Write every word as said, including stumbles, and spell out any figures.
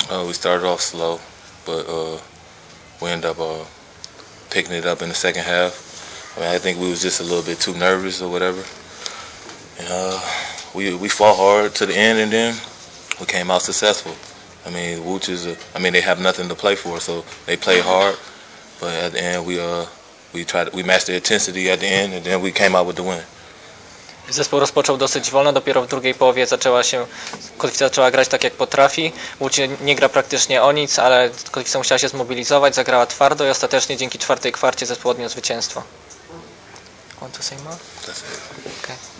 Uh, we started off slow, but uh, we ended up uh, picking it up in the second half. I mean, I think we was just a little bit too nervous or whatever. And uh, we we fought hard to the end, and then we came out successful. I mean, Wooch is a, I mean, they have nothing to play for, so they play hard. But at the end, we uh we tried we matched the intensity at the end, and then we came out with the win. Zespół rozpoczął dosyć wolno, dopiero w drugiej połowie zaczęła się, Kotwica zaczęła grać tak jak potrafi. Łódź nie gra praktycznie o nic, ale Kotwica musiała się zmobilizować, zagrała twardo i ostatecznie dzięki czwartej kwarcie zespół odniósł zwycięstwo. Want to say more? That's it. Okay.